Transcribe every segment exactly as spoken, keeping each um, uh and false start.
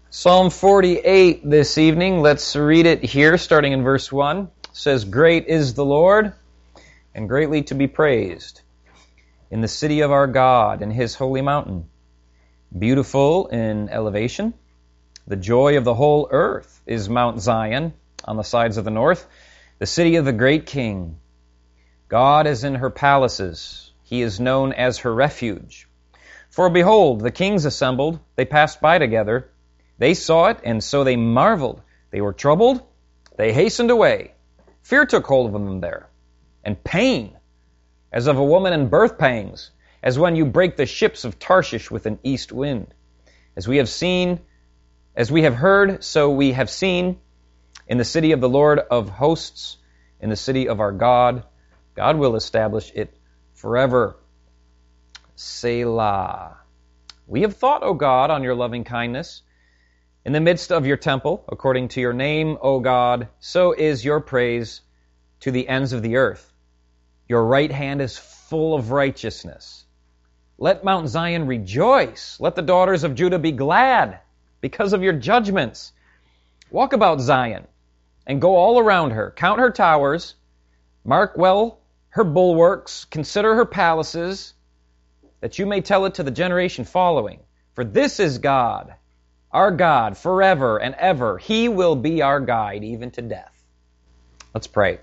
Psalm forty-eight this evening. Let's read it here, starting in verse one. It says, "Great is the Lord, and greatly to be praised, in the city of our God, in his holy mountain. Beautiful in elevation. The joy of the whole earth is Mount Zion, on the sides of the north, the city of the great King. God is in her palaces. He is known as her refuge. For behold, the kings assembled. They passed by together. They saw it, and so they marveled. They were troubled. They hastened away. Fear took hold of them there, and pain, as of a woman in birth pangs, as when you break the ships of Tarshish with an east wind. As we have seen, as we have heard, so we have seen, in the city of the Lord of hosts, in the city of our God. God will establish it forever. Selah. We have thought, O God, on your loving kindness. In the midst of your temple, according to your name, O God, so is your praise to the ends of the earth. Your right hand is full of righteousness. Let Mount Zion rejoice. Let the daughters of Judah be glad because of your judgments. Walk about Zion and go all around her. Count her towers. Mark well her bulwarks. Consider her palaces, that you may tell it to the generation following. For this is God, our God, forever and ever. He will be our guide, even to death." Let's pray.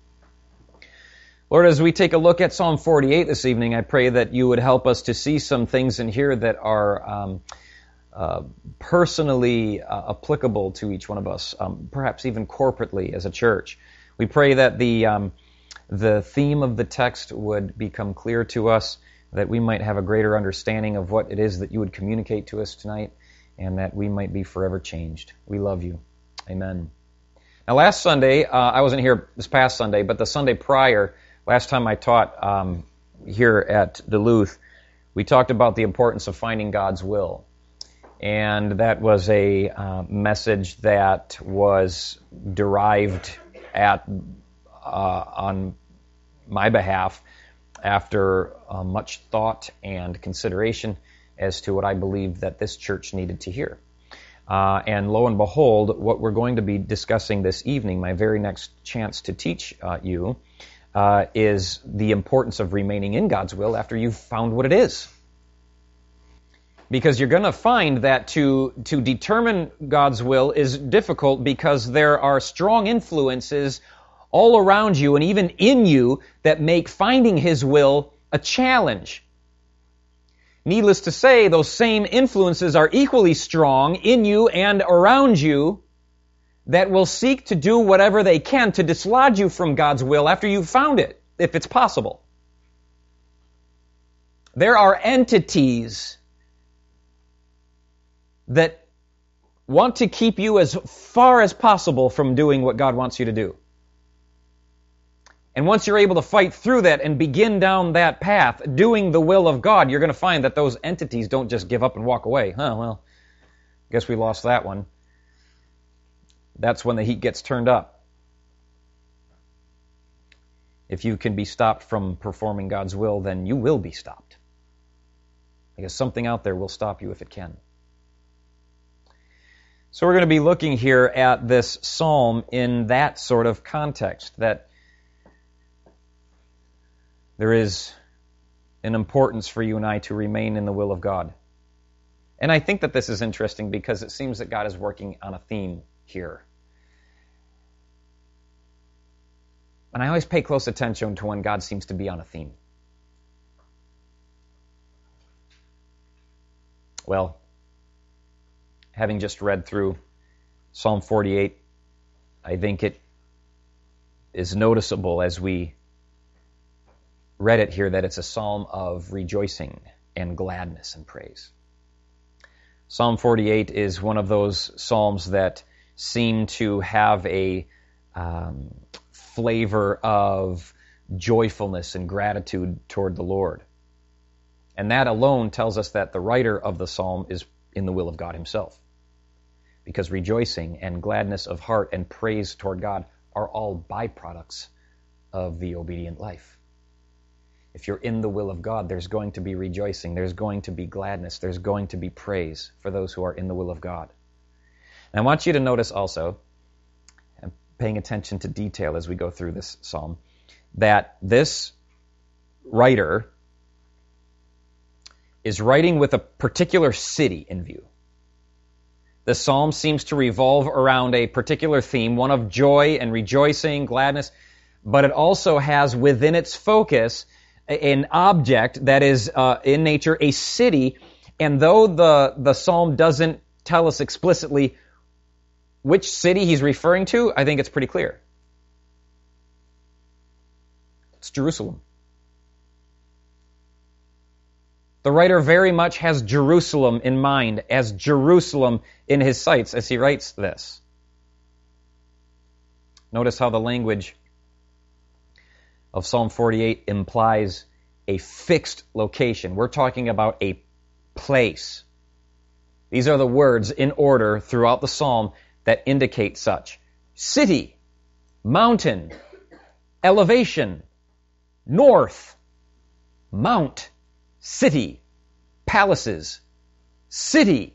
Lord, as we take a look at Psalm forty-eight this evening, I pray that you would help us to see some things in here that are um, uh, personally uh, applicable to each one of us, um, perhaps even corporately as a church. We pray that the um, the theme of the text would become clear to us, that we might have a greater understanding of what it is that you would communicate to us tonight, and that we might be forever changed. We love you. Amen. Now, last Sunday, uh, I wasn't here this past Sunday, but the Sunday prior, last time I taught um, here at Duluth, we talked about the importance of finding God's will. And that was a uh, message that was derived at uh, on my behalf after uh, much thought and consideration as to what I believed that this church needed to hear. Uh, and lo and behold, what we're going to be discussing this evening, my very next chance to teach uh, you, uh, is the importance of remaining in God's will after you've found what it is. Because you're going to find that to, to determine God's will is difficult because there are strong influences all around you and even in you that make finding His will a challenge. Needless to say, those same influences are equally strong in you and around you that will seek to do whatever they can to dislodge you from God's will after you've found it, if it's possible. There are entities that want to keep you as far as possible from doing what God wants you to do. And once you're able to fight through that and begin down that path, doing the will of God, you're going to find that those entities don't just give up and walk away. Huh, well, guess we lost that one. That's when the heat gets turned up. If you can be stopped from performing God's will, then you will be stopped. Because something out there will stop you if it can. So we're going to be looking here at this psalm in that sort of context, that there is an importance for you and I to remain in the will of God. And I think that this is interesting because it seems that God is working on a theme here. And I always pay close attention to when God seems to be on a theme. Well, having just read through Psalm forty-eight, I think it is noticeable as we read it here that it's a psalm of rejoicing and gladness and praise. Psalm forty-eight is one of those psalms that seem to have a um, flavor of joyfulness and gratitude toward the Lord. And that alone tells us that the writer of the psalm is in the will of God Himself. Because rejoicing and gladness of heart and praise toward God are all byproducts of the obedient life. If you're in the will of God, there's going to be rejoicing, there's going to be gladness, there's going to be praise for those who are in the will of God. And I want you to notice also, and paying attention to detail as we go through this psalm, that this writer is writing with a particular city in view. The psalm seems to revolve around a particular theme, one of joy and rejoicing, gladness, but it also has within its focus an object that is uh, in nature a city. And though the, the psalm doesn't tell us explicitly which city he's referring to, I think it's pretty clear. It's Jerusalem. The writer very much has Jerusalem in mind, as Jerusalem in his sights as he writes this. Notice how the language of Psalm forty-eight implies a fixed location. We're talking about a place. These are the words in order throughout the psalm that indicate such. City, mountain, elevation, north, mount, city, palaces, city,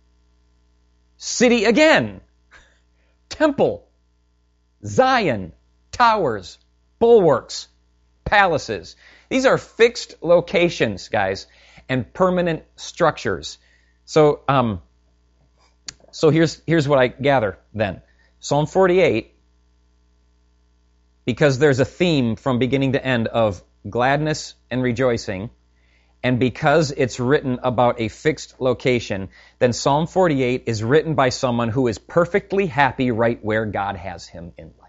city again, temple, Zion, towers, bulwarks, palaces. These are fixed locations, guys, and permanent structures. So, um, so here's here's what I gather then. Psalm forty-eight, because there's a theme from beginning to end of gladness and rejoicing, and because it's written about a fixed location, then Psalm forty-eight is written by someone who is perfectly happy right where God has him in life.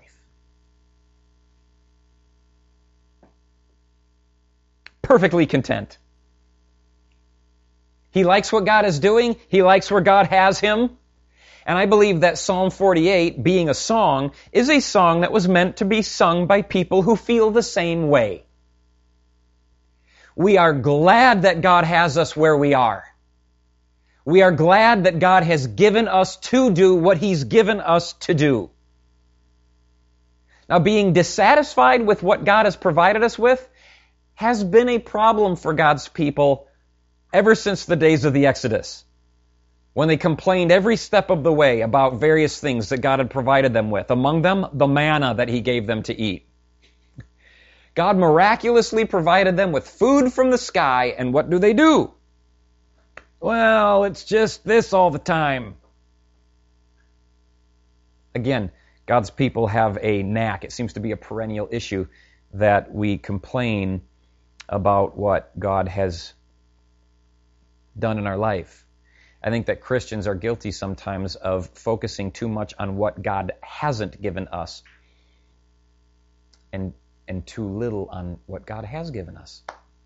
Perfectly content. He likes what God is doing. He likes where God has him. And I believe that Psalm forty-eight, being a song, is a song that was meant to be sung by people who feel the same way. We are glad that God has us where we are. We are glad that God has given us to do what He's given us to do. Now, being dissatisfied with what God has provided us with has been a problem for God's people ever since the days of the Exodus, when they complained every step of the way about various things that God had provided them with, among them the manna that He gave them to eat. God miraculously provided them with food from the sky, and what do they do? Well, it's just this all the time. Again, God's people have a knack. It seems to be a perennial issue that we complain about what God has done in our life. I think that Christians are guilty sometimes of focusing too much on what God hasn't given us and and too little on what God has given us.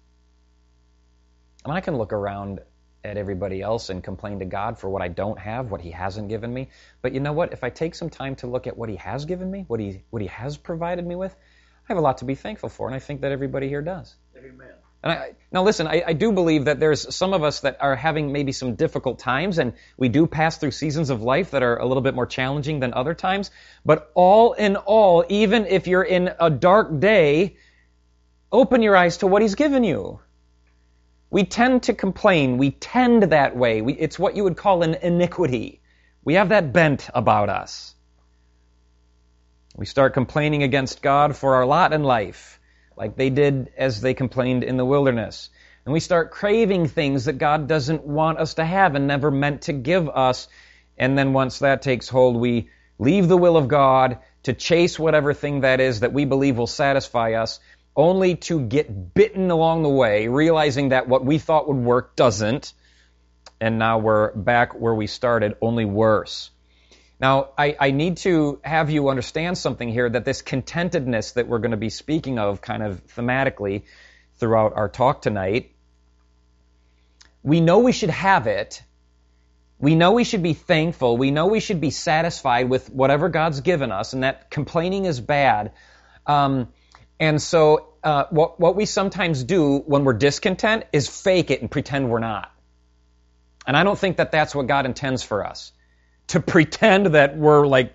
And I can look around at everybody else and complain to God for what I don't have, what He hasn't given me. But you know what? If I take some time to look at what He has given me, what He what He has provided me with, I have a lot to be thankful for, and I think that everybody here does. Amen. And I, now listen, I, I do believe that there's some of us that are having maybe some difficult times, and we do pass through seasons of life that are a little bit more challenging than other times. But all in all, even if you're in a dark day, open your eyes to what He's given you. We tend to complain. We tend that way. We, it's what you would call an iniquity. We have that bent about us. We start complaining against God for our lot in life, like they did as they complained in the wilderness. And we start craving things that God doesn't want us to have and never meant to give us. And then once that takes hold, we leave the will of God to chase whatever thing that is that we believe will satisfy us, only to get bitten along the way, realizing that what we thought would work doesn't. And now we're back where we started, only worse. Now, I, I need to have you understand something here, that this contentedness that we're going to be speaking of kind of thematically throughout our talk tonight, we know we should have it. We know we should be thankful. We know we should be satisfied with whatever God's given us, and that complaining is bad. Um, and so uh, what, what we sometimes do when we're discontent is fake it and pretend we're not. And I don't think that that's what God intends for us. To pretend that we're like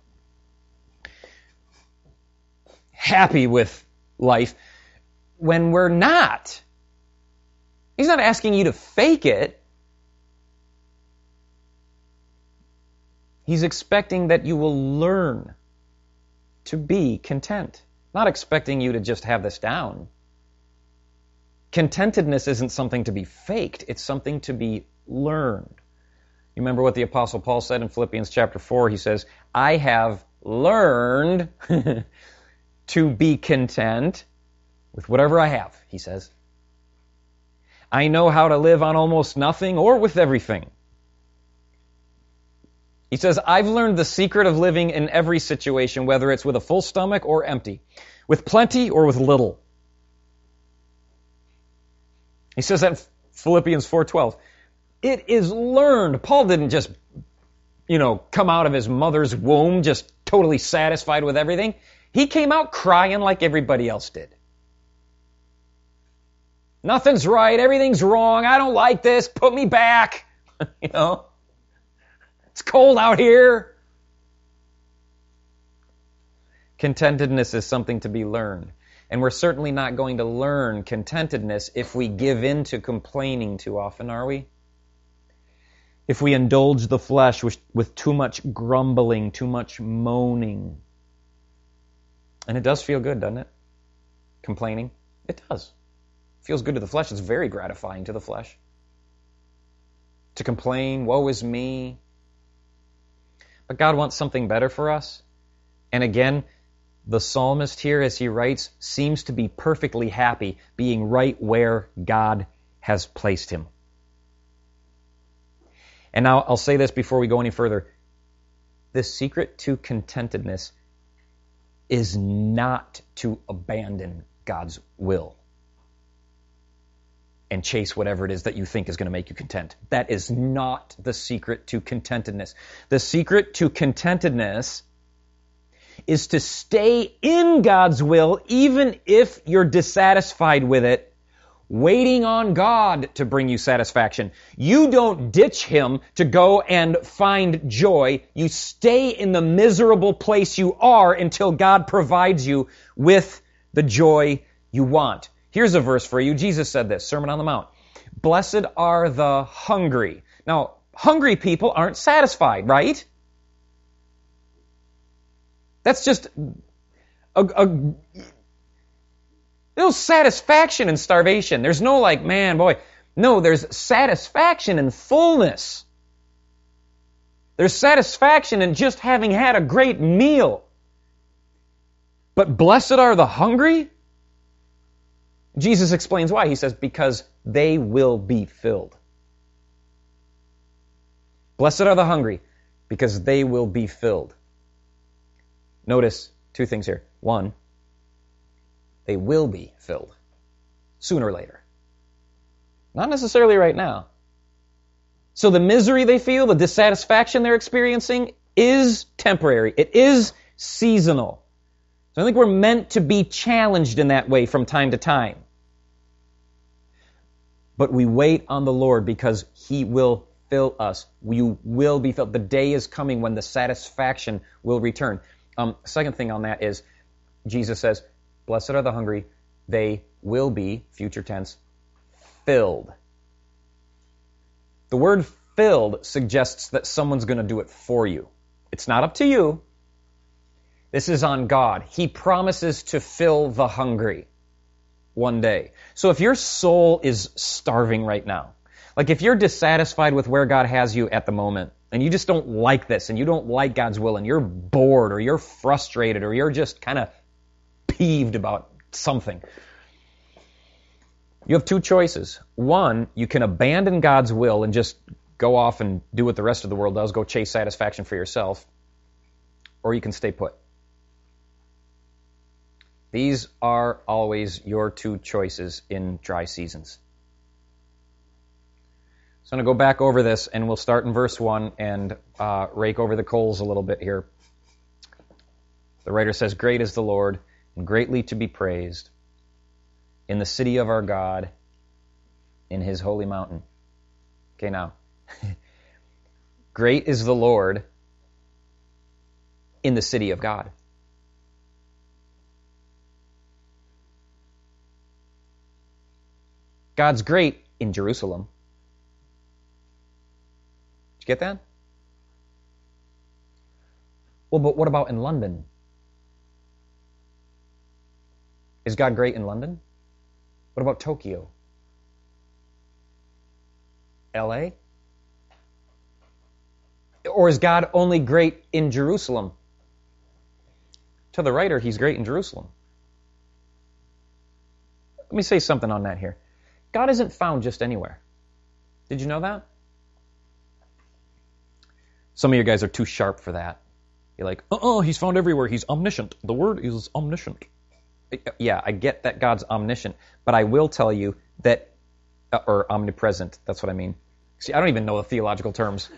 happy with life when we're not. He's not asking you to fake it. He's expecting that you will learn to be content. Not expecting you to just have this down. Contentedness isn't something to be faked. It's something to be learned. You remember what the Apostle Paul said in Philippians chapter four? He says, I have learned to be content with whatever I have, he says. I know how to live on almost nothing or with everything. He says, I've learned the secret of living in every situation, whether it's with a full stomach or empty, with plenty or with little. He says that in Philippians four twelve. It is learned. Paul didn't just, you know, come out of his mother's womb just totally satisfied with everything. He came out crying like everybody else did. Nothing's right. Everything's wrong. I don't like this. Put me back. You know, it's cold out here. Contentedness is something to be learned. And we're certainly not going to learn contentedness if we give in to complaining too often, are we? If we indulge the flesh with, with too much grumbling, too much moaning. And it does feel good, doesn't it? Complaining. It does. It feels good to the flesh. It's very gratifying to the flesh. To complain, woe is me. But God wants something better for us. And again, the psalmist here, as he writes, seems to be perfectly happy being right where God has placed him. And now I'll say this before we go any further. The secret to contentedness is not to abandon God's will and chase whatever it is that you think is going to make you content. That is not the secret to contentedness. The secret to contentedness is to stay in God's will even if you're dissatisfied with it, waiting on God to bring you satisfaction. You don't ditch Him to go and find joy. You stay in the miserable place you are until God provides you with the joy you want. Here's a verse for you. Jesus said this, Sermon on the Mount. Blessed are the hungry. Now, hungry people aren't satisfied, right? That's just a, a no satisfaction in starvation. There's no like, man, boy. No, there's satisfaction in fullness. There's satisfaction in just having had a great meal. But blessed are the hungry? Jesus explains why. He says, because they will be filled. Blessed are the hungry, because they will be filled. Notice two things here. One, they will be filled sooner or later. Not necessarily right now. So the misery they feel, the dissatisfaction they're experiencing is temporary. It is seasonal. So I think we're meant to be challenged in that way from time to time. But we wait on the Lord because He will fill us. You will be filled. The day is coming when the satisfaction will return. Um, second thing on that is, Jesus says, blessed are the hungry, they will be, future tense, filled. The word filled suggests that someone's going to do it for you. It's not up to you. This is on God. He promises to fill the hungry one day. So if your soul is starving right now, like if you're dissatisfied with where God has you at the moment, and you just don't like this, and you don't like God's will, and you're bored, or you're frustrated, or you're just kind of peeved about something, you have two choices. One, you can abandon God's will and just go off and do what the rest of the world does, go chase satisfaction for yourself, or you can stay put. These are always your two choices in dry seasons. So I'm going to go back over this, and we'll start in verse one and uh, rake over the coals a little bit here. The writer says, great is the Lord, and greatly to be praised in the city of our God, in His holy mountain. Okay, now, great is the Lord in the city of God. God's great in Jerusalem. Did you get that? Well, but what about in London? Is God great in London? What about Tokyo? L A? Or is God only great in Jerusalem? To the writer, he's great in Jerusalem. Let me say something on that here. God isn't found just anywhere. Did you know that? Some of you guys are too sharp for that. You're like, uh-uh, he's found everywhere. He's omniscient. The word is omniscient. Yeah, I get that God's omniscient, but I will tell you that, uh, or omnipresent, that's what I mean. See, I don't even know the theological terms.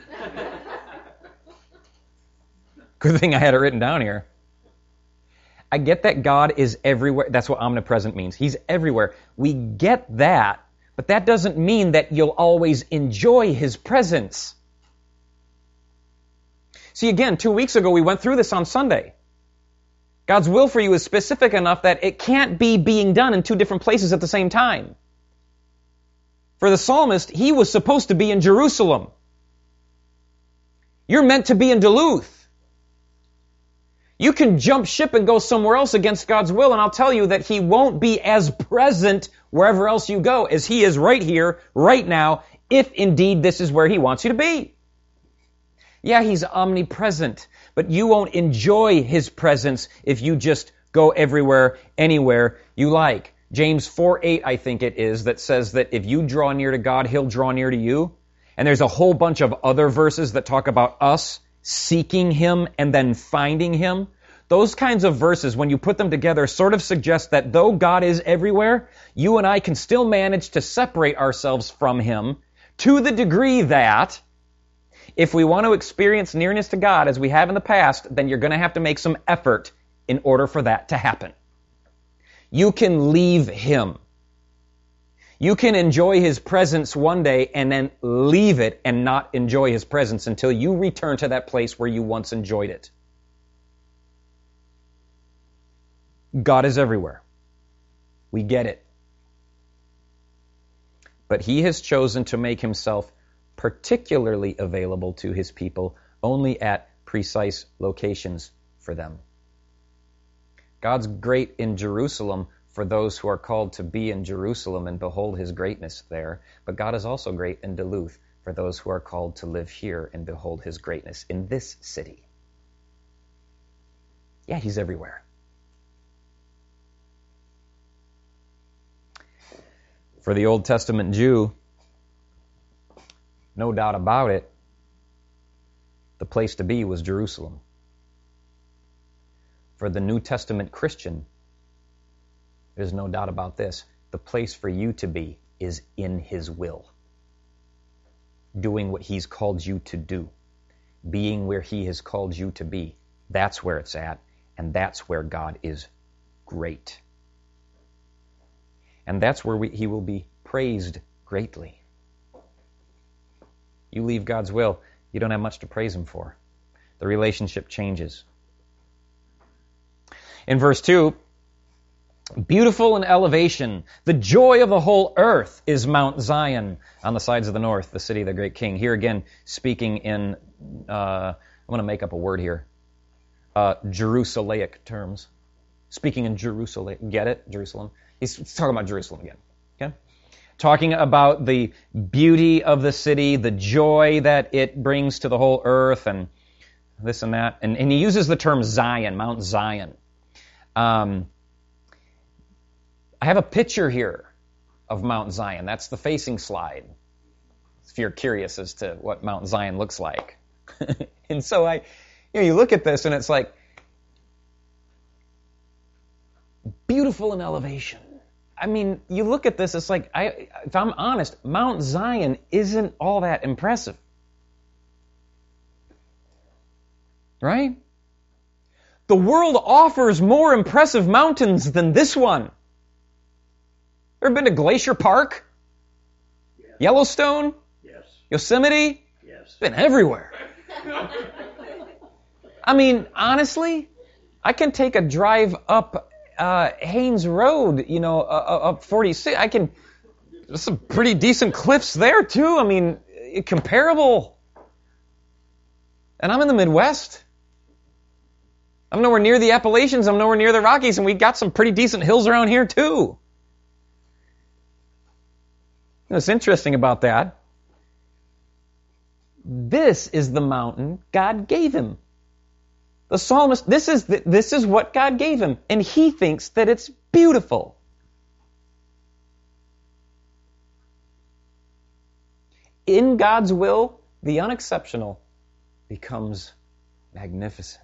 Good thing I had it written down here. I get that God is everywhere. That's what omnipresent means. He's everywhere. We get that, but that doesn't mean that you'll always enjoy His presence. See, again, two weeks ago we went through this on Sunday. God's will for you is specific enough that it can't be being done in two different places at the same time. For the psalmist, he was supposed to be in Jerusalem. You're meant to be in Duluth. You can jump ship and go somewhere else against God's will, and I'll tell you that He won't be as present wherever else you go as He is right here, right now, if indeed this is where He wants you to be. Yeah, He's omnipresent, but you won't enjoy His presence if you just go everywhere, anywhere you like. James four eight, I think it is, that says that if you draw near to God, He'll draw near to you. And there's a whole bunch of other verses that talk about us seeking Him and then finding Him. Those kinds of verses, when you put them together, sort of suggest that though God is everywhere, you and I can still manage to separate ourselves from Him to the degree that if we want to experience nearness to God as we have in the past, then you're going to have to make some effort in order for that to happen. You can leave Him. You can enjoy His presence one day and then leave it and not enjoy His presence until you return to that place where you once enjoyed it. God is everywhere. We get it. But He has chosen to make Himself particularly available to His people only at precise locations for them. God's great in Jerusalem for those who are called to be in Jerusalem and behold His greatness there. But God is also great in Duluth for those who are called to live here and behold His greatness in this city. Yeah, He's everywhere. For the Old Testament Jew, no doubt about it, the place to be was Jerusalem. For the New Testament Christian, there's no doubt about this. The place for you to be is in His will. Doing what He's called you to do. Being where He has called you to be. That's where it's at, and that's where God is great. And that's where we, He will be praised greatly. You leave God's will, you don't have much to praise Him for. The relationship changes. In verse two, beautiful in elevation, the joy of the whole earth is Mount Zion on the sides of the north, the city of the great King. Here again, speaking in, uh, I'm going to make up a word here, uh, Jerusalaic terms. Speaking in Jerusalem, get it? Jerusalem. He's talking about Jerusalem again. Okay? Talking about the beauty of the city, the joy that it brings to the whole earth, and this and that. And, and he uses the term Zion, Mount Zion. Um, I have a picture here of Mount Zion. That's the facing slide, if you're curious as to what Mount Zion looks like. And so I, you know, you look at this and it's like, beautiful in elevation. I mean, you look at this, it's like, I, if I'm honest, Mount Zion isn't all that impressive. Right? The world offers more impressive mountains than this one. Ever been to Glacier Park? Yes. Yellowstone? Yes. Yosemite? Yes. Been everywhere. I mean, honestly, I can take a drive up uh, Haynes Road, you know, uh, up forty-six. I can, there's some pretty decent cliffs there too. I mean, comparable. And I'm in the Midwest. I'm nowhere near the Appalachians. I'm nowhere near the Rockies, and we got some pretty decent hills around here too. You know, what's interesting about that? This is the mountain God gave him. The psalmist, this is the, this is what God gave him, and he thinks that it's beautiful. In God's will, the unexceptional becomes magnificent.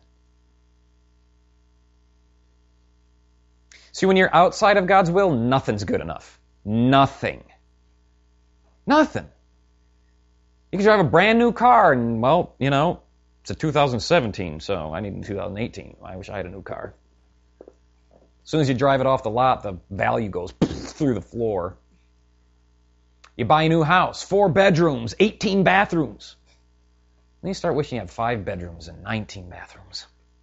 See, when you're outside of God's will, nothing's good enough. Nothing. Nothing. You can drive a brand new car and, well, you know, it's a two thousand seventeen, so I need a two thousand eighteen. I wish I had a new car. As soon as you drive it off the lot, the value goes through the floor. You buy a new house, four bedrooms, eighteen bathrooms. Then you start wishing you had five bedrooms and nineteen bathrooms.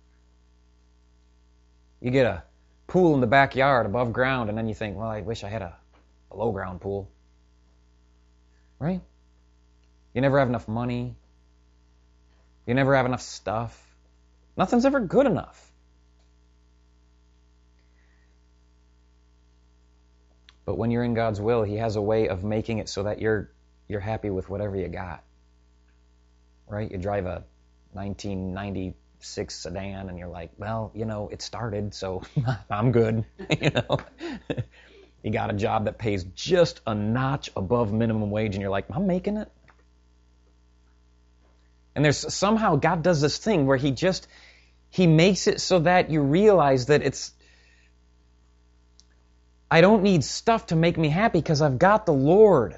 You get a pool in the backyard above ground, and then you think, well, I wish I had a below ground pool. Right? You never have enough money. You never have enough stuff. Nothing's ever good enough. But when you're in God's will, He has a way of making it so that you're you're happy with whatever you got. Right? You drive a nineteen ninety-six sedan and you're like, well, you know, it started, so I'm good. You know? You got a job that pays just a notch above minimum wage and you're like, I'm making it. And there's somehow God does this thing where He just, He makes it so that you realize that it's, I don't need stuff to make me happy because I've got the Lord.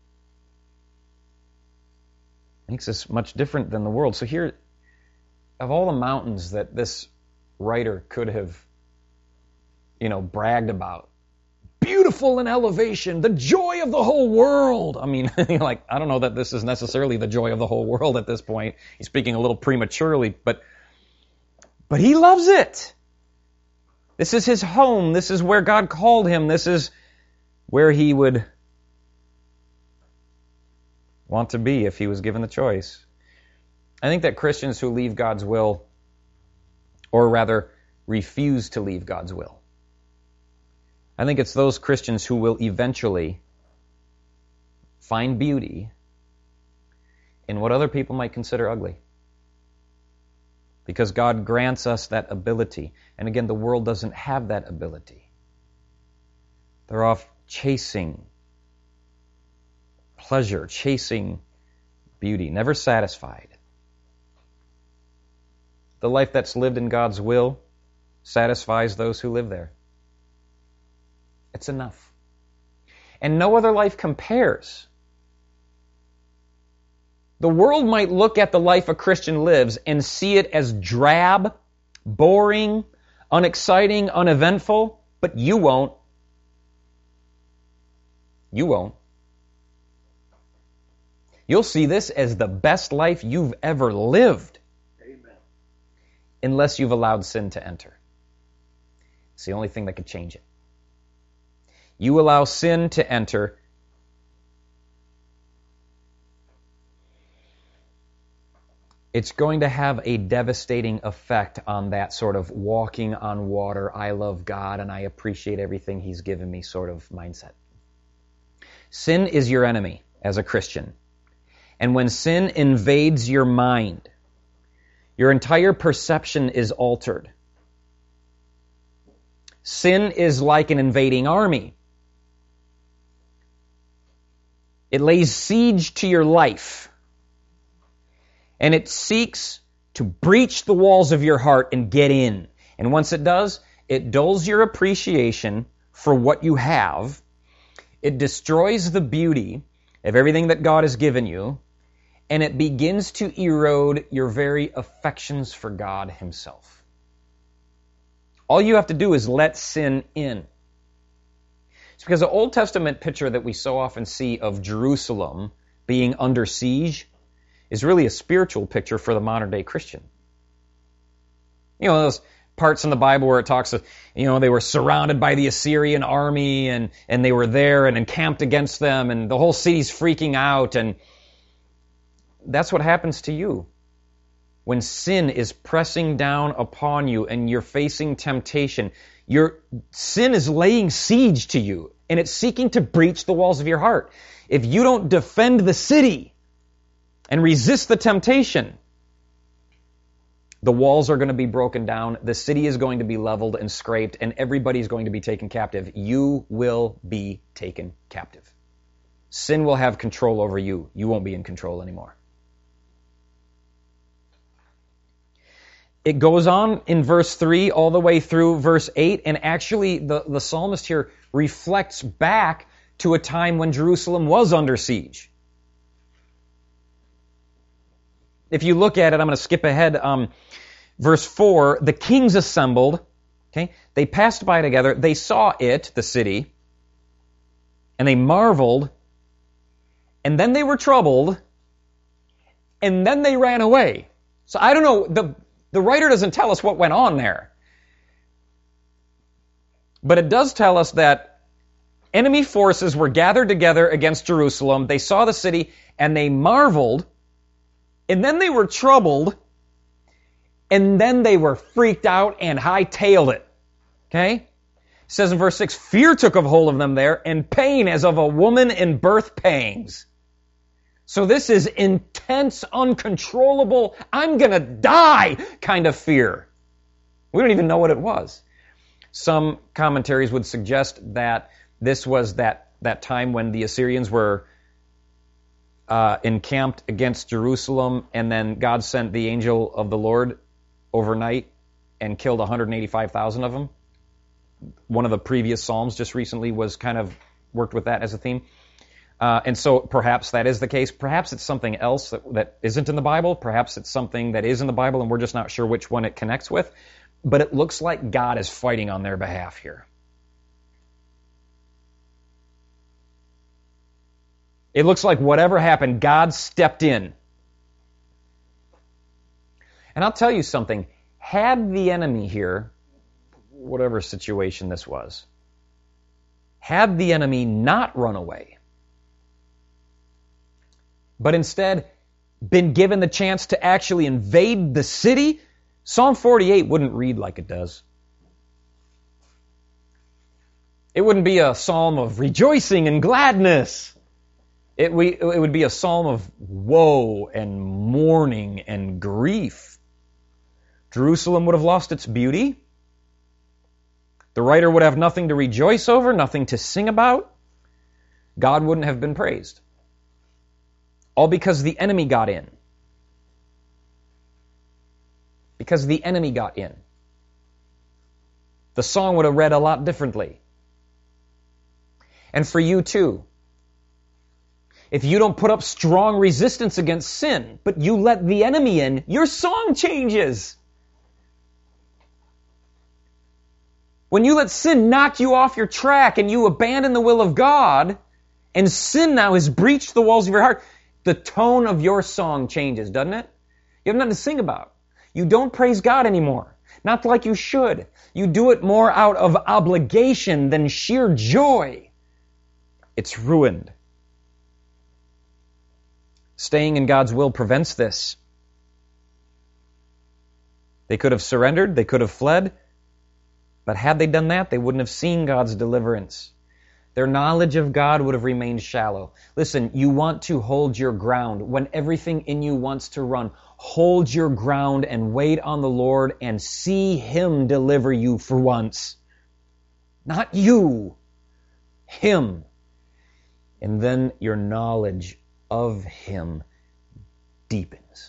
Makes us much different than the world. So here, of all the mountains that this writer could have, you know, bragged about, beautiful in elevation, the joy of the whole world. I mean, like, I don't know that this is necessarily the joy of the whole world at this point. He's speaking a little prematurely, but but he loves it. This is his home. This is where God called him. This is where he would want to be if he was given the choice. I think that Christians who leave God's will, or rather refuse to leave God's will, I think it's those Christians who will eventually find beauty in what other people might consider ugly. Because God grants us that ability. And again, the world doesn't have that ability. They're off chasing pleasure, chasing beauty, never satisfied. The life that's lived in God's will satisfies those who live there. It's enough. And no other life compares. The world might look at the life a Christian lives and see it as drab, boring, unexciting, uneventful, but you won't. You won't. You'll see this as the best life you've ever lived. Amen. Unless you've allowed sin to enter. It's the only thing that could change it. You allow sin to enter, it's going to have a devastating effect on that sort of walking on water, I love God and I appreciate everything He's given me sort of mindset. Sin is your enemy as a Christian. And when sin invades your mind, your entire perception is altered. Sin is like an invading army. It lays siege to your life. And it seeks to breach the walls of your heart and get in. And once it does, it dulls your appreciation for what you have. It destroys the beauty of everything that God has given you. And it begins to erode your very affections for God Himself. All you have to do is let sin in. It's because the Old Testament picture that we so often see of Jerusalem being under siege is really a spiritual picture for the modern day Christian. You know, those parts in the Bible where it talks of, you know, they were surrounded by the Assyrian army and, and they were there and encamped against them and the whole city's freaking out, and that's what happens to you when sin is pressing down upon you and you're facing temptation, your sin is laying siege to you, and it's seeking to breach the walls of your heart. If you don't defend the city and resist the temptation, the walls are going to be broken down, the city is going to be leveled and scraped, and everybody's going to be taken captive. You will be taken captive. Sin will have control over you. You won't be in control anymore. It goes on in verse three all the way through verse eight, and actually the, the psalmist here reflects back to a time when Jerusalem was under siege. If you look at it, I'm going to skip ahead. Um, verse four, the kings assembled. Okay, they passed by together. They saw it, the city, and they marveled, and then they were troubled, and then they ran away. So I don't know, the, the writer doesn't tell us what went on there. But it does tell us that enemy forces were gathered together against Jerusalem. They saw the city, and they marveled, and then they were troubled, and then they were freaked out and hightailed it. Okay? It says in verse six, fear took a hold of them there, and pain as of a woman in birth pangs. So this is intense, uncontrollable, I'm going to die kind of fear. We don't even know what it was. Some commentaries would suggest that this was that, that time when the Assyrians were uh, encamped against Jerusalem, and then God sent the angel of the Lord overnight and killed one hundred eighty-five thousand of them. One of the previous Psalms just recently was kind of worked with that as a theme. Uh, and so perhaps that is the case. Perhaps it's something else that, that isn't in the Bible. Perhaps it's something that is in the Bible and we're just not sure which one it connects with. But it looks like God is fighting on their behalf here. It looks like whatever happened, God stepped in. And I'll tell you something. Had the enemy here, whatever situation this was, had the enemy not run away, but instead been given the chance to actually invade the city, Psalm forty-eight wouldn't read like it does. It wouldn't be a psalm of rejoicing and gladness. It, we, it would be a psalm of woe and mourning and grief. Jerusalem would have lost its beauty. The writer would have nothing to rejoice over, nothing to sing about. God wouldn't have been praised. All because the enemy got in. Because the enemy got in. The song would have read a lot differently. And for you too. If you don't put up strong resistance against sin, but you let the enemy in, your song changes. When you let sin knock you off your track and you abandon the will of God, and sin now has breached the walls of your heart, the tone of your song changes, doesn't it? You have nothing to sing about. You don't praise God anymore. Not like you should. You do it more out of obligation than sheer joy. It's ruined. Staying in God's will prevents this. They could have surrendered, they could have fled, but had they done that, they wouldn't have seen God's deliverance. Their knowledge of God would have remained shallow. Listen, you want to hold your ground. When everything in you wants to run, hold your ground and wait on the Lord and see Him deliver you for once. Not you. Him. And then your knowledge of Him deepens.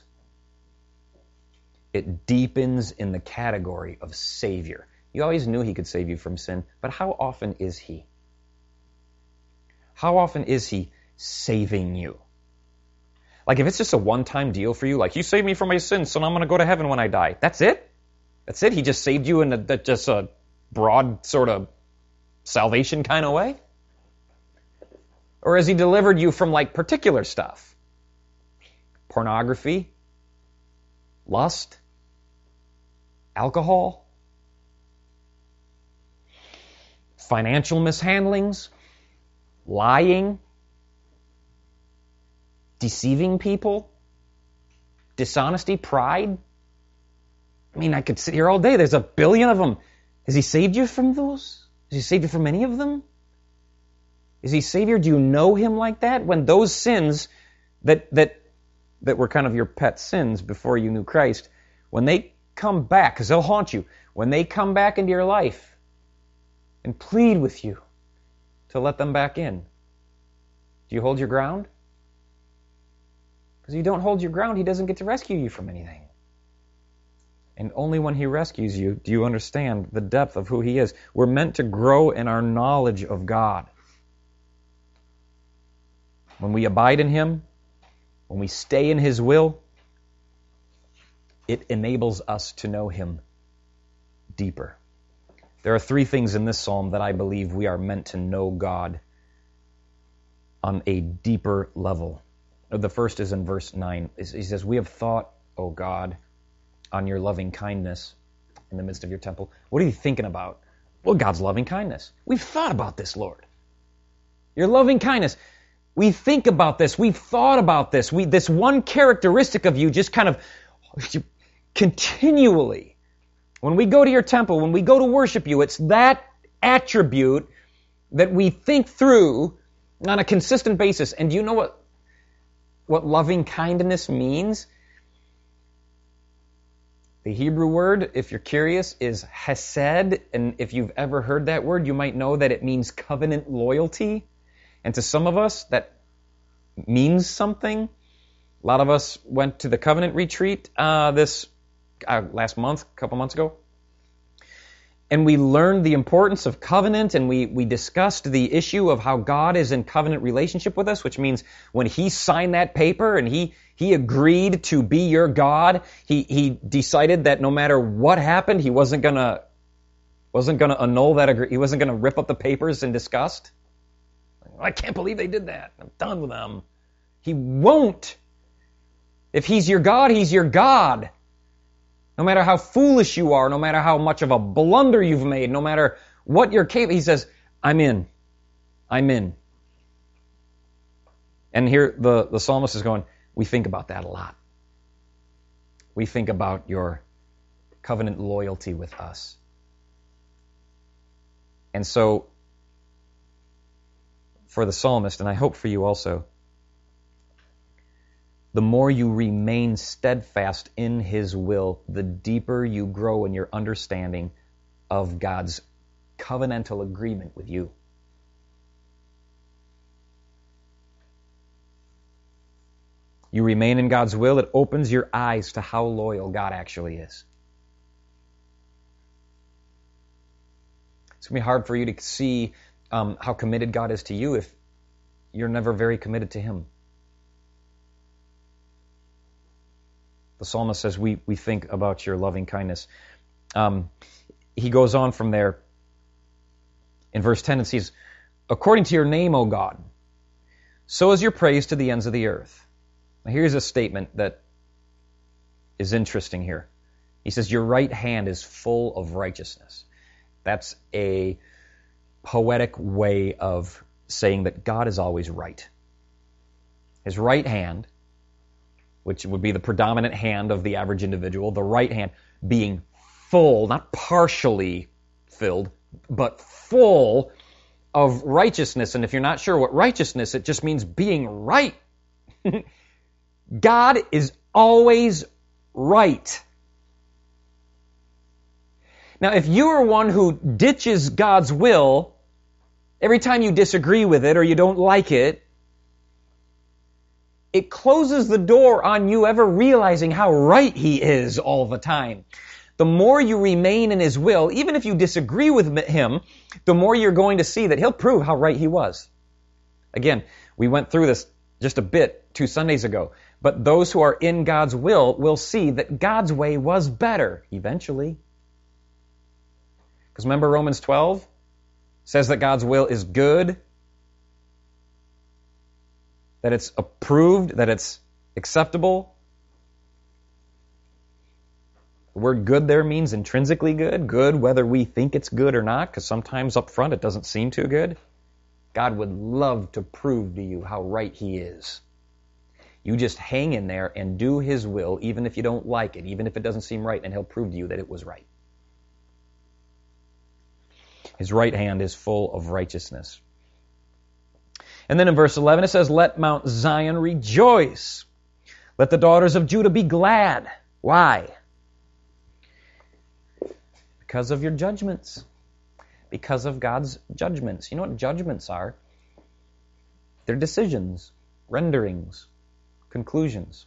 It deepens in the category of Savior. You always knew He could save you from sin, but how often is He? How often is He saving you? Like if it's just a one-time deal for you, like you saved me from my sins, so now I'm going to go to heaven when I die. That's it? That's it? He just saved you in a, just a broad sort of salvation kind of way? Or has He delivered you from like particular stuff? Pornography? Lust? Alcohol? Financial mishandlings? Lying? Deceiving people? dishonesty, pride? I mean, I could sit here all day. There's a billion of them. Has he saved you from those? Has he saved you from any of them? Is he Savior? Do you know him like that? When those sins that that that were kind of your pet sins before you knew Christ, when they come back, because they'll haunt you, when they come back into your life and plead with you to let them back in, do you hold your ground? Because you don't hold your ground, he doesn't get to rescue you from anything. And only when he rescues you do you understand the depth of who he is. We're meant to grow in our knowledge of God. When we abide in him, when we stay in his will, it enables us to know him deeper. There are three things in this psalm that I believe we are meant to know God on a deeper level. The first is in verse nine. He says, we have thought, O God, on your loving kindness in the midst of your temple. What are you thinking about? Well, God's loving kindness. We've thought about this, Lord. Your loving kindness. We think about this. We've thought about this. We, this one characteristic of you just kind of continually, when we go to your temple, when we go to worship you, it's that attribute that we think through on a consistent basis. And do you know what, what loving kindness means? The Hebrew word, if you're curious, is hesed. And if you've ever heard that word, you might know that it means covenant loyalty. And to some of us, that means something. A lot of us went to the covenant retreat uh, this uh, last month, a couple months ago. And we learned the importance of covenant, and we, we discussed the issue of how God is in covenant relationship with us, which means when he signed that paper and he, he agreed to be your God, he, he decided that no matter what happened, he wasn't gonna, wasn't gonna annul that agree, he wasn't gonna rip up the papers in disgust. I can't believe they did that. I'm done with them. He won't. If he's your God, he's your God. No matter how foolish you are, no matter how much of a blunder you've made, no matter what you're capable, he says, I'm in. I'm in. And here the, the psalmist is going, we think about that a lot. We think about your covenant loyalty with us. And so, for the psalmist, and I hope for you also, the more you remain steadfast in his will, the deeper you grow in your understanding of God's covenantal agreement with you. You remain in God's will, it opens your eyes to how loyal God actually is. It's going to be hard for you to see um, how committed God is to you if you're never very committed to him. The psalmist says, we, we think about your loving kindness. Um, he goes on from there in verse ten and says, according to your name, O God, so is your praise to the ends of the earth. Now here's a statement that is interesting here. He says, your right hand is full of righteousness. That's a poetic way of saying that God is always right. His right hand, which would be the predominant hand of the average individual, the right hand being full, not partially filled, but full of righteousness. And if you're not sure what righteousness, it just means being right. God is always right. Now, if you are one who ditches God's will every time you disagree with it or you don't like it, it closes the door on you ever realizing how right he is all the time. The more you remain in his will, even if you disagree with him, the more you're going to see that he'll prove how right he was. Again, we went through this just a bit two Sundays ago. But those who are in God's will will see that God's way was better eventually. Because remember Romans twelve says that God's will is good, that it's approved, that it's acceptable. The word good there means intrinsically good, good whether we think it's good or not, because sometimes up front it doesn't seem too good. God would love to prove to you how right he is. You just hang in there and do His will, even if you don't like it, even if it doesn't seem right, and He'll prove to you that it was right. His right hand is full of righteousness. And then in verse eleven it says, let Mount Zion rejoice. Let the daughters of Judah be glad. Why? Because of your judgments. Because of God's judgments. You know what judgments are? They're decisions, renderings, conclusions.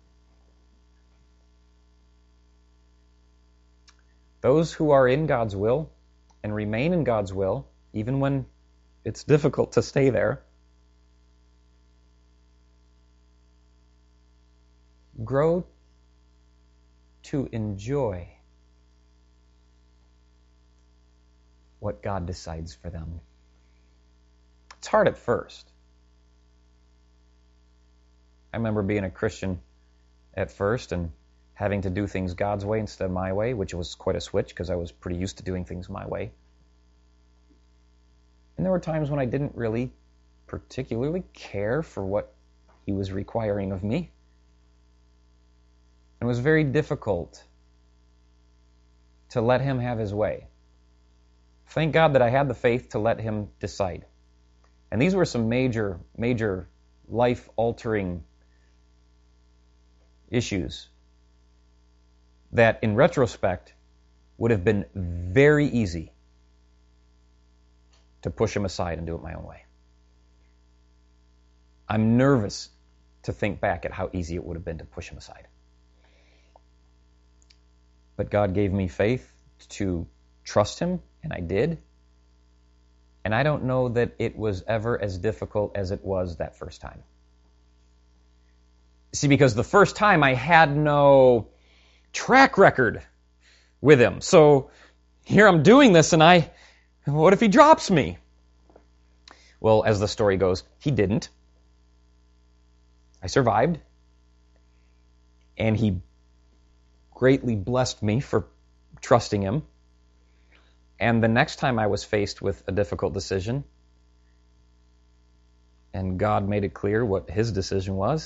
Those who are in God's will and remain in God's will, even when it's difficult to stay there, grow to enjoy what God decides for them. It's hard at first. I remember being a Christian at first and having to do things God's way instead of my way, which was quite a switch because I was pretty used to doing things my way. And there were times when I didn't really particularly care for what He was requiring of me. It was very difficult to let Him have His way. Thank God that I had the faith to let Him decide. And these were some major, major life-altering issues that, in retrospect, would have been very easy to push Him aside and do it my own way. I'm nervous to think back at how easy it would have been to push Him aside. But God gave me faith to trust Him, and I did. And I don't know that it was ever as difficult as it was that first time. See, because the first time I had no track record with Him. So here I'm doing this, and I, what if He drops me? Well, as the story goes, He didn't. I survived. And He greatly blessed me for trusting Him. And the next time I was faced with a difficult decision, and God made it clear what His decision was,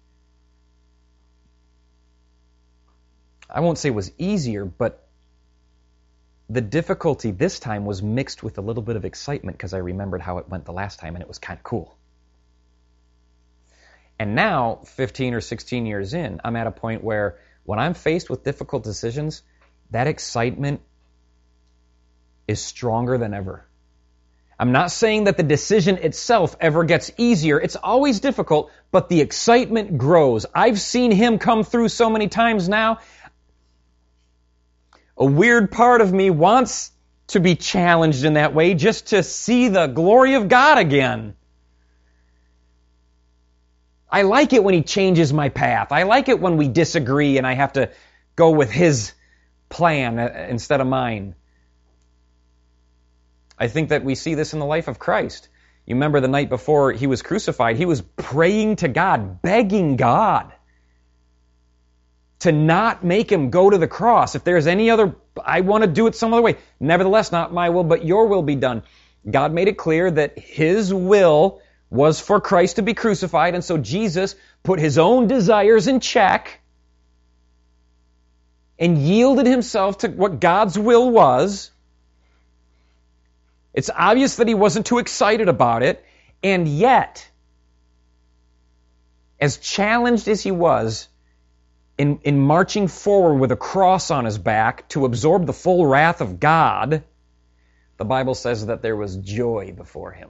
I won't say it was easier, but the difficulty this time was mixed with a little bit of excitement because I remembered how it went the last time, and it was kind of cool. And now, fifteen or sixteen years in, I'm at a point where when I'm faced with difficult decisions, that excitement is stronger than ever. I'm not saying that the decision itself ever gets easier. It's always difficult, but the excitement grows. I've seen Him come through so many times now. A weird part of me wants to be challenged in that way just to see the glory of God again. I like it when He changes my path. I like it when we disagree and I have to go with His plan instead of mine. I think that we see this in the life of Christ. You remember the night before He was crucified, He was praying to God, begging God to not make Him go to the cross. If there's any other, I want to do it some other way. Nevertheless, not my will, but your will be done. God made it clear that His will was for Christ to be crucified, and so Jesus put His own desires in check and yielded Himself to what God's will was. It's obvious that He wasn't too excited about it, and yet, as challenged as He was in, in marching forward with a cross on His back to absorb the full wrath of God, the Bible says that there was joy before Him.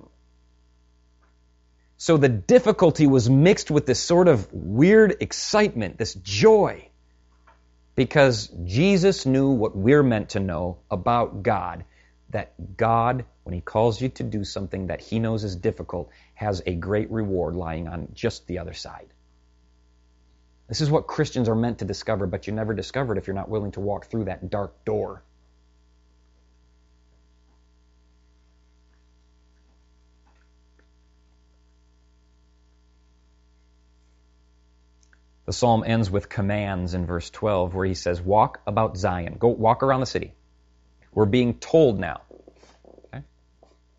So the difficulty was mixed with this sort of weird excitement, this joy, because Jesus knew what we're meant to know about God, that God, when He calls you to do something that He knows is difficult, has a great reward lying on just the other side. This is what Christians are meant to discover, but you never discover it if you're not willing to walk through that dark door. The psalm ends with commands in verse twelve where he says, walk about Zion. Go walk around the city. We're being told now. Okay?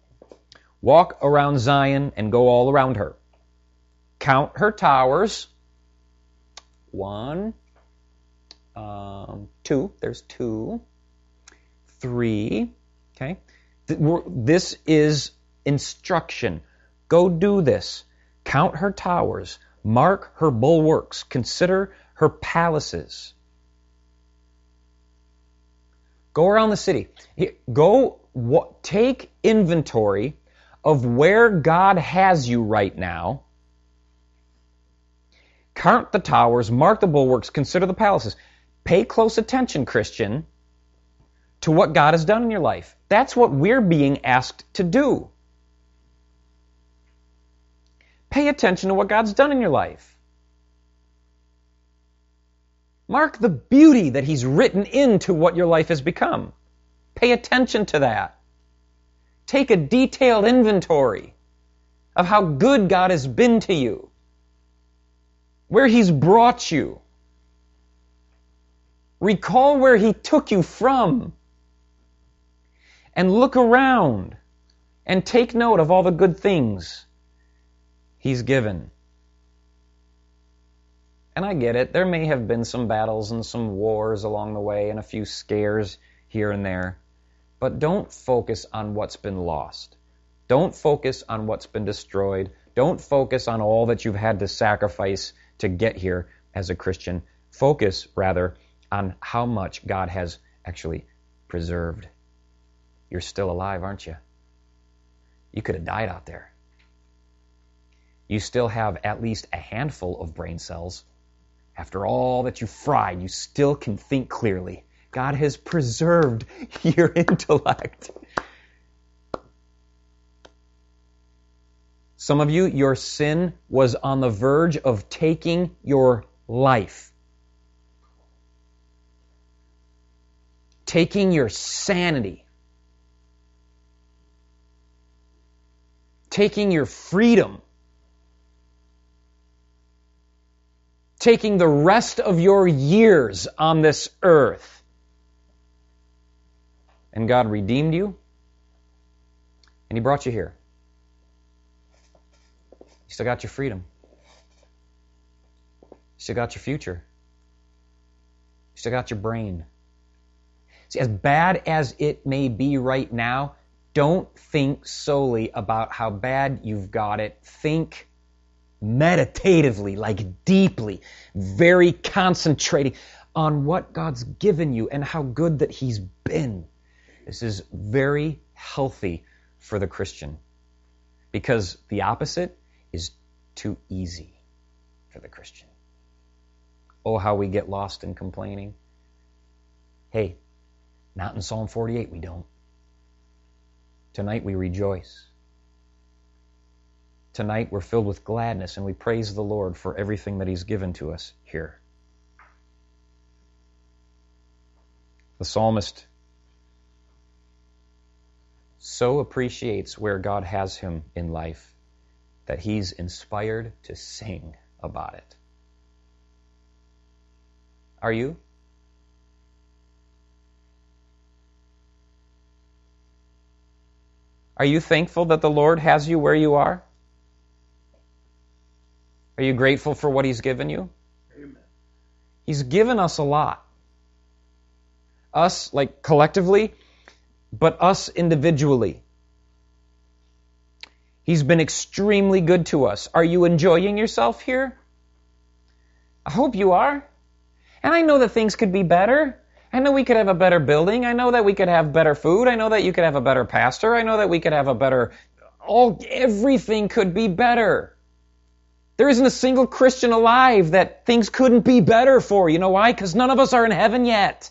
Walk around Zion and go all around her. Count her towers. One, um, two, there's two, three, okay? This is instruction. Go do this. Count her towers. Mark her bulwarks. Consider her palaces. Go around the city. Go take inventory of where God has you right now. Count the towers, mark the bulwarks, consider the palaces. Pay close attention, Christian, to what God has done in your life. That's what we're being asked to do. Pay attention to what God's done in your life. Mark the beauty that He's written into what your life has become. Pay attention to that. Take a detailed inventory of how good God has been to you, where He's brought you. Recall where He took you from, and look around and take note of all the good things He's given. And I get it, there may have been some battles and some wars along the way and a few scares here and there. But don't focus on what's been lost. Don't focus on what's been destroyed. Don't focus on all that you've had to sacrifice to get here as a Christian. Focus, rather, on how much God has actually preserved. You're still alive, aren't you? You could have died out there. You still have at least a handful of brain cells. After all that you fried, you still can think clearly. God has preserved your intellect. Some of you, your sin was on the verge of taking your life. Taking your sanity. Taking your freedom. Taking the rest of your years on this earth. And God redeemed you, and He brought you here. You still got your freedom. You still got your future. You still got your brain. See, as bad as it may be right now, don't think solely about how bad you've got it. Think meditatively, like deeply, very concentrating on what God's given you and how good that He's been. This is very healthy for the Christian, because the opposite is too easy for the Christian. Oh, how we get lost in complaining. Hey, not in Psalm forty-eight we don't. Tonight we rejoice. Tonight we're filled with gladness and we praise the Lord for everything that He's given to us here. The psalmist so appreciates where God has him in life that he's inspired to sing about it. Are you? Are you thankful that the Lord has you where you are? Are you grateful for what He's given you? Amen. He's given us a lot. Us, like collectively, but us individually. He's been extremely good to us. Are you enjoying yourself here? I hope you are. And I know that things could be better. I know we could have a better building. I know that we could have better food. I know that you could have a better pastor. I know that we could have a better... All, everything could be better. There isn't a single Christian alive that things couldn't be better for. You know why? Because none of us are in heaven yet.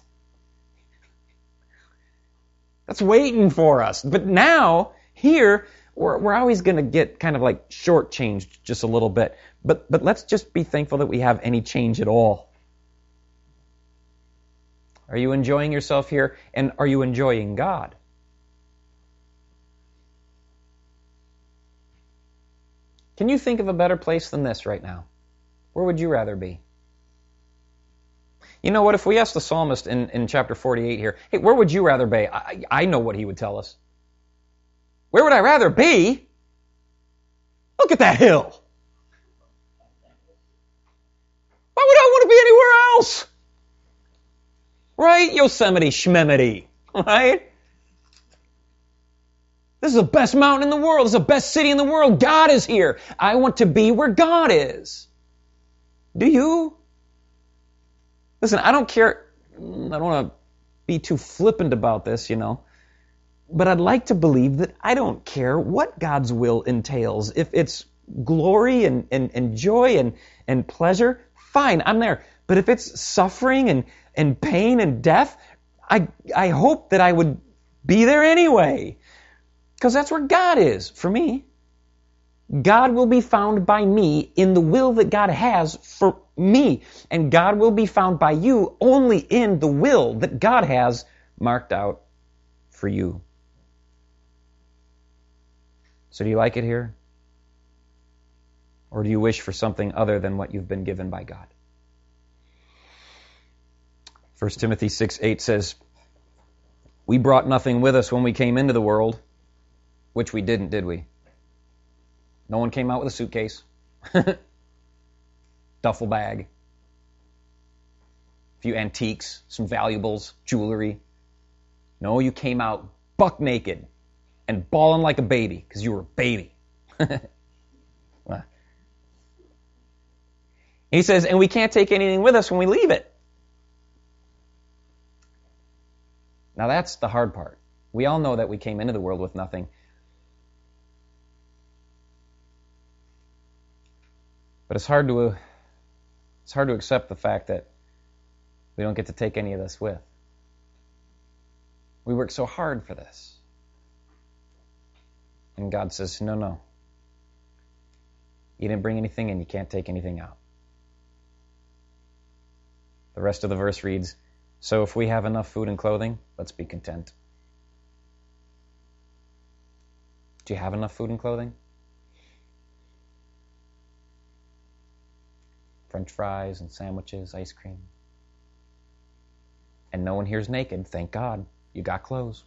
That's waiting for us. But now, here, we're, we're always going to get kind of like shortchanged just a little bit. But, but let's just be thankful that we have any change at all. Are you enjoying yourself here? And are you enjoying God? Can you think of a better place than this right now? Where would you rather be? You know what? If we asked the psalmist in, in chapter forty-eight here, hey, where would you rather be? I, I know what he would tell us. Where would I rather be? Look at that hill. Why would I want to else. Right? Yosemite Shmemity. Right? This is the best mountain in the world. This is the best city in the world. God is here. I want to be where God is. Do you? Listen, I don't care. I don't want to be too flippant about this, you know. But I'd like to believe that I don't care what God's will entails. If it's glory and, and, and joy and, and pleasure, fine, I'm there. But if it's suffering and, and pain and death, I I hope that I would be there anyway. Because that's where God is for me. God will be found by me in the will that God has for me. And God will be found by you only in the will that God has marked out for you. So do you like it here? Or do you wish for something other than what you've been given by God? First Timothy six eight says, we brought nothing with us when we came into the world, which we didn't, did we? No one came out with a suitcase, duffel bag, a few antiques, some valuables, jewelry. No, you came out buck naked and bawling like a baby because you were a baby. He says, and we can't take anything with us when we leave it. Now that's the hard part. We all know that we came into the world with nothing. But it's hard to it's hard to accept the fact that we don't get to take any of this with. We work so hard for this. And God says, no, no. You didn't bring anything in, you can't take anything out. The rest of the verse reads, so if we have enough food and clothing, let's be content. Do you have enough food and clothing? French fries and sandwiches, ice cream. And no one here's naked, thank God. You got clothes.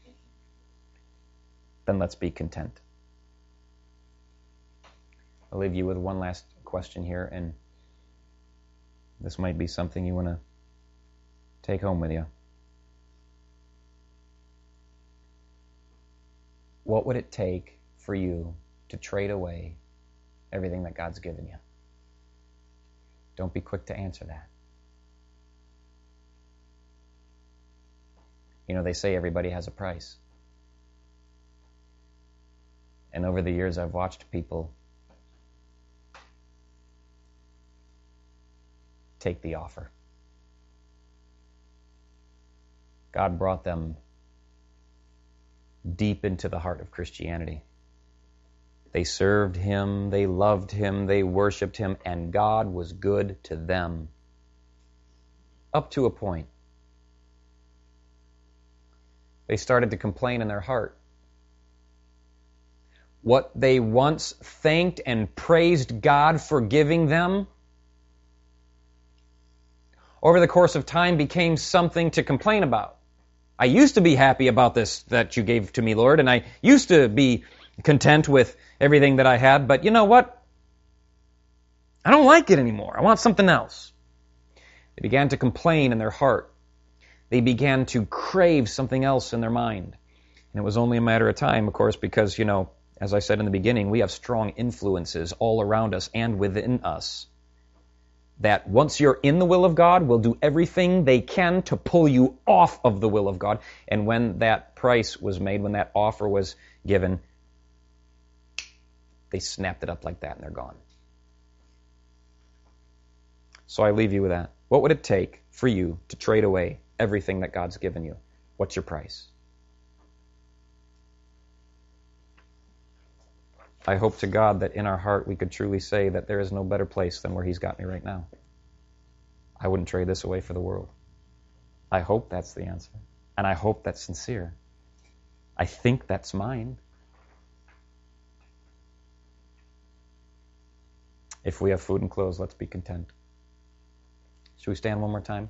Then let's be content. I'll leave you with one last question here, and this might be something you want to take home with you. What would it take for you to trade away everything that God's given you? Don't be quick to answer that. You know, they say everybody has a price. And over the years, I've watched people take the offer. God brought them deep into the heart of Christianity. They served Him, they loved Him, they worshiped Him, and God was good to them. Up to a point. They started to complain in their heart. What they once thanked and praised God for giving them, over the course of time became something to complain about. I used to be happy about this that you gave to me, Lord, and I used to be content with everything that I had, but you know what? I don't like it anymore. I want something else. They began to complain in their heart. They began to crave something else in their mind. And it was only a matter of time, of course, because, you know, as I said in the beginning, we have strong influences all around us and within us that once you're in the will of God, will do everything they can to pull you off of the will of God. And when that price was made, when that offer was given, they snapped it up like that and they're gone. So I leave you with that. What would it take for you to trade away everything that God's given you? What's your price? I hope to God that in our heart we could truly say that there is no better place than where He's got me right now. I wouldn't trade this away for the world. I hope that's the answer. And I hope that's sincere. I think that's mine. If we have food and clothes, let's be content. Should we stand one more time?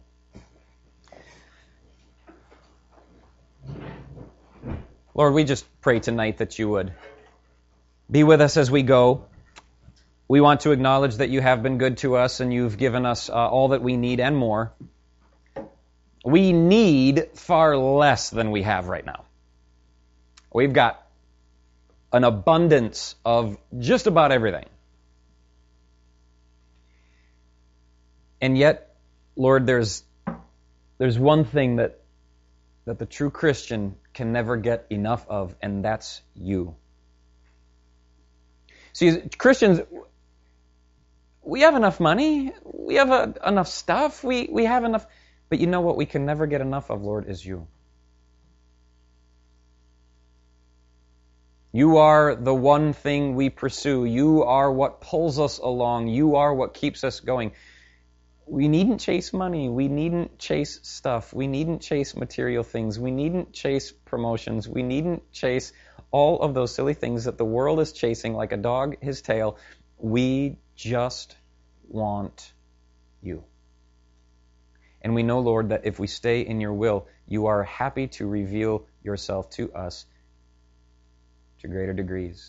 Lord, we just pray tonight that you would be with us as we go. We want to acknowledge that you have been good to us and you've given us uh, all that we need and more. We need far less than we have right now. We've got an abundance of just about everything. And yet, Lord, there's there's one thing that that the true Christian can never get enough of, and that's you. See, Christians, we have enough money, we have a, enough stuff, we, we have enough, but you know what we can never get enough of, Lord, is you. You are the one thing we pursue. You are what pulls us along. You are what keeps us going. We needn't chase money. We needn't chase stuff. We needn't chase material things. We needn't chase promotions. We needn't chase all of those silly things that the world is chasing like a dog his tail. We just want you. And we know, Lord, that if we stay in your will, you are happy to reveal yourself to us to greater degrees.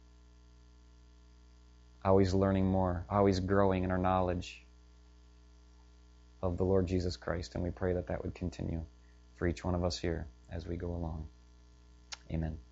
Always learning more, always growing in our knowledge of the Lord Jesus Christ. And we pray that that would continue for each one of us here as we go along. Amen.